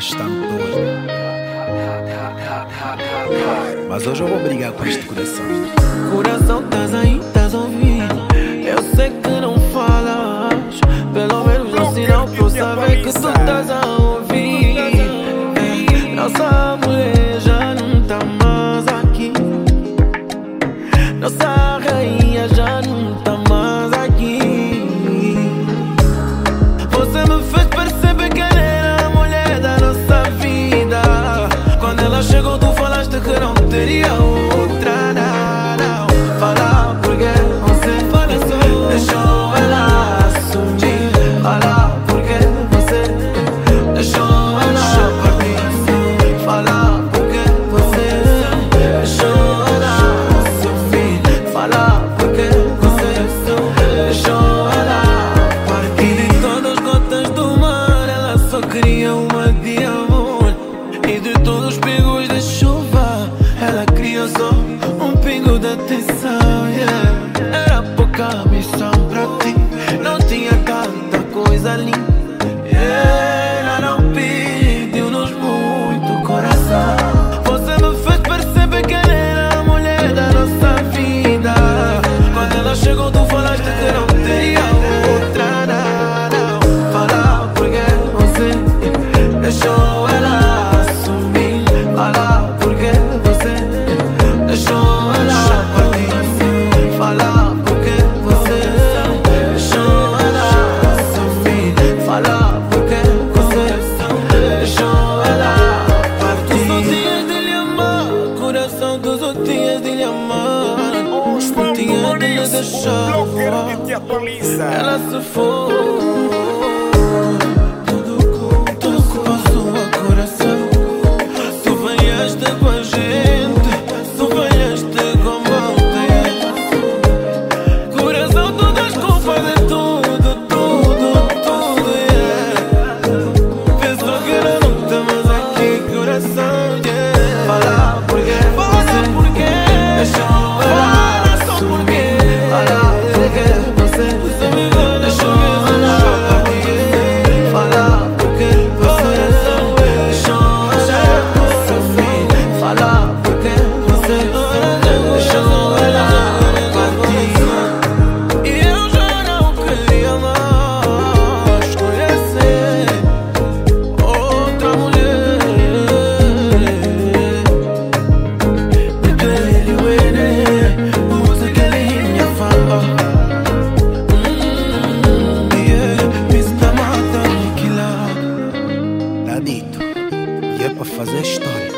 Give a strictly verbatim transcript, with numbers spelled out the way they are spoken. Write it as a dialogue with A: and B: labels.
A: bastante doido. Mas hoje eu vou brigar com este coração.
B: Coração, estás aí, estás ouvindo? Eu sei que não falas, pelo menos é um sinal pra eu saber que tu estás a ouvir. É, nossa mulher já não tá mais aqui, nossa rainha já não tá mais aqui. Você me fez perceber que ela era a mulher da nossa vida. Quando ela chegou tu falaste que não teria outra, não, não. Fala porque você fala só, deixou ela assumir. Fala porque você deixou ela partir. Fala porque você deixou ela assumir. Fala porque você deixou ela partir. E de todas as gotas do mar ela só queria uma de amor. E de todos os pingos de chuva ela queria só um pingo de atenção, yeah. Era pouca missão pra ti, não tinha tanta coisa ali, yeah. Ela não pediu-nos muito coração. Você me fez perceber que ela era a mulher da nossa vida. Quando ela chegou tu falaste que não teria outra, não, não. Fala porque você deixou ela assumir. Fala porque você deixou ela partir. Fala porque você deixou ela assumir. Fala porque você deixou ela partir. Tu só tinhas de lhe amar, coração, tu só tinhas de lhe amar. Não tinha de lhe deixar voar. Ela se foi. Tudo que passou a coração. Tu venhaste com a gente, tu venhaste com malta. Coração, tu das culpas de tudo, tudo, tudo, yeah. Pensou que era não tá mais aqui, coração, yeah. Fala porque você deixou ela assumir. Fala porque você deixou ela partir. Fala porque você deixou ela assumir. Fala porque você deixou ela partir. E eu já não queria mais conhecer outra mulher. Ele, ele, música linha fala. Hum, yeah, me está matando que lá.
A: Tá dito. E é pra fazer história.